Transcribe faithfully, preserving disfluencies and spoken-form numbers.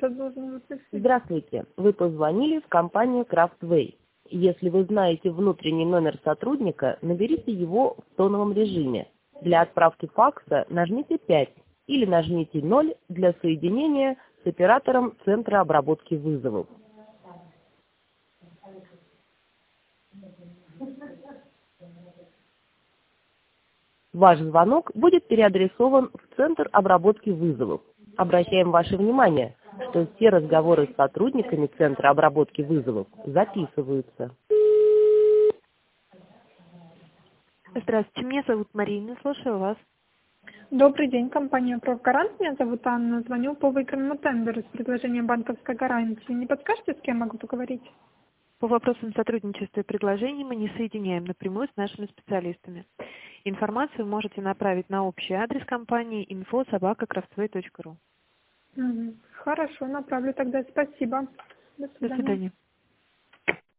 сейчас должен выпустить. Здравствуйте. Вы позвонили в компанию Craftway. Если вы знаете внутренний номер сотрудника, наберите его в тоновом режиме. Для отправки факса нажмите пять или нажмите ноль для соединения с оператором Центра обработки вызовов. Ваш звонок будет переадресован в Центр обработки вызовов. Обращаем ваше внимание, что все разговоры с сотрудниками Центра обработки вызовов записываются. Здравствуйте, меня зовут Марина, слушаю вас. Добрый день, компания «Профгарант». Меня зовут Анна. Звоню по выигранному тендеру с предложением банковской гарантии. Не подскажете, с кем могу поговорить? По вопросам сотрудничества и предложений мы не соединяем напрямую с нашими специалистами. Информацию можете направить на общий адрес компании инфо собака крафтвей точка ру. Угу. Хорошо, направлю тогда. Спасибо. До До свидания. свидания.